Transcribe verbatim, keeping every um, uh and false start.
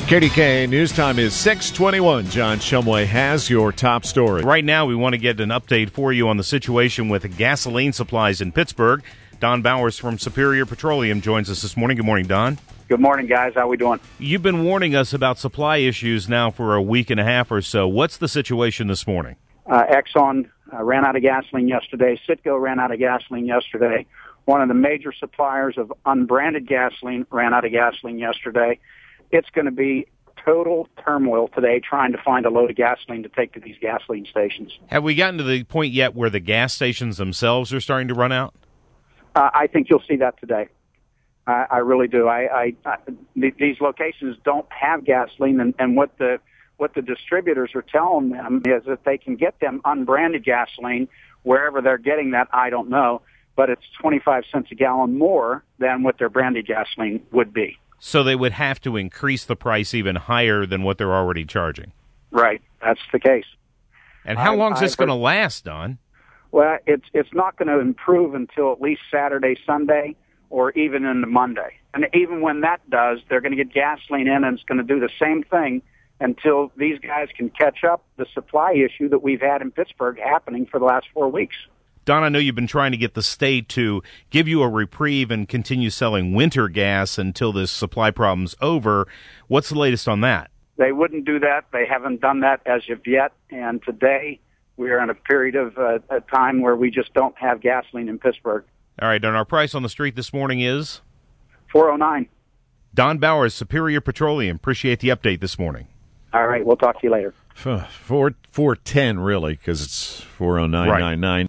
K D K News Time is six twenty-one. John Shumway has your top story. Right now, we want to get an update for you on the situation with gasoline supplies in Pittsburgh. Don Bowers from Superior Petroleum joins us this morning. Good morning, Don. Good morning, guys. How we doing? You've been warning us about supply issues now for a week and a half or so. What's the situation this morning? Uh, Exxon uh, ran out of gasoline yesterday. Citgo ran out of gasoline yesterday. One of the major suppliers of unbranded gasoline ran out of gasoline yesterday. It's going to be total turmoil today trying to find a load of gasoline to take to these gasoline stations. Have we gotten to the point yet where the gas stations themselves are starting to run out? Uh, I think you'll see that today. I, I really do. I, I, I th- these locations don't have gasoline, and, and what the what the distributors are telling them is that they can get them unbranded gasoline wherever they're getting that. I don't know, but it's twenty-five cents a gallon more than what their branded gasoline would be. So they would have to increase the price even higher than what they're already charging. Right, that's the case. And how I, long is this going to heard, last, Don? Well, it's it's not going to improve until at least Saturday, Sunday, or even into Monday. And even when that does, they're going to get gasoline in, and it's going to do the same thing until these guys can catch up the supply issue that we've had in Pittsburgh happening for the last four weeks. Don, I know you've been trying to get the state to give you a reprieve and continue selling winter gas until this supply problem's over. What's the latest on that? They wouldn't do that. They haven't done that as of yet. And today we are in a period of uh, a time where we just don't have gasoline in Pittsburgh. All right, and our price on the street this morning is? four oh nine. Don Bowers, Superior Petroleum. Appreciate the update this morning. All right, we'll talk to you later. Four four ten really, because it's four oh nine nine nine.